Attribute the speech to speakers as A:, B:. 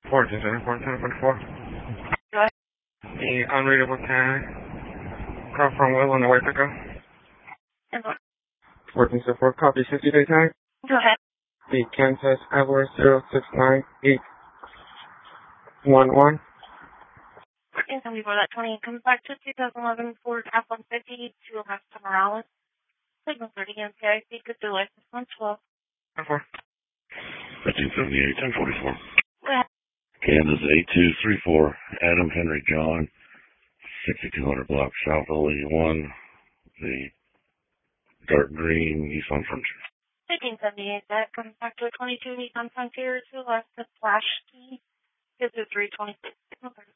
A: 1474.
B: Go ahead.
A: The unreadable tag. Call from Will on the way pickup. 1474, copy 50-day tag.
B: Go ahead.
A: The Kansas Edward 069811.
B: And then before that 20 comes back to 2011 Ford F-150 to Augusta Morales. Signal 30 MPIC, good delay, 112.
C: 1578, 1044.
B: Go ahead.
C: Kansas 8234, Adam Henry John, 6200 block South Olean 1, the dark green Nissan Frontier.
B: 1578, that comes back to a 22 Nissan Frontier to Alaska Flash Key. This is 326.